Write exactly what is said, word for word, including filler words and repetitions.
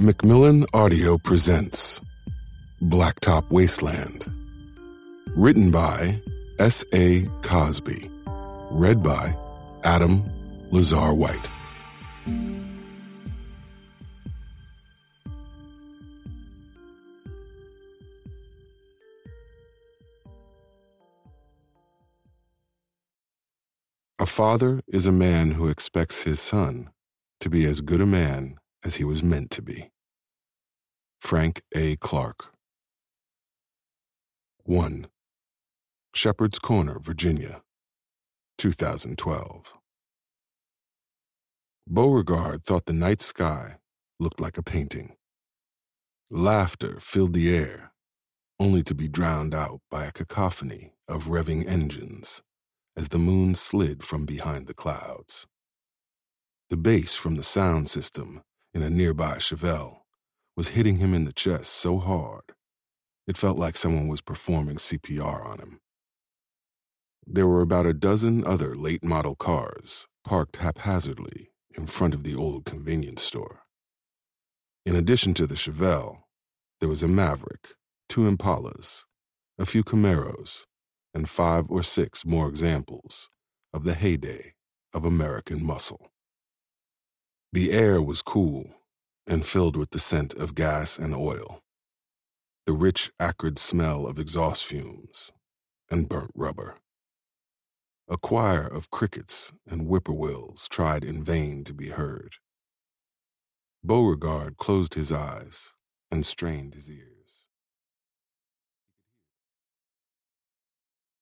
Macmillan Audio presents Blacktop Wasteland. Written by S A Cosby. Read by Adam Lazar White. A father is a man who expects his son to be as good a man as he was meant to be. Frank A. Clark. one. Shepherd's Corner, Virginia, two thousand twelve. Beauregard thought the night sky looked like a painting. Laughter filled the air, only to be drowned out by a cacophony of revving engines as the moon slid from behind the clouds. The bass from the sound system in a nearby Chevelle was hitting him in the chest so hard, it felt like someone was performing C P R on him. There were about a dozen other late-model cars parked haphazardly in front of the old convenience store. In addition to the Chevelle, there was a Maverick, two Impalas, a few Camaros, and five or six more examples of the heyday of American muscle. The air was cool and filled with the scent of gas and oil, the rich, acrid smell of exhaust fumes and burnt rubber. A choir of crickets and whippoorwills tried in vain to be heard. Beauregard closed his eyes and strained his ears.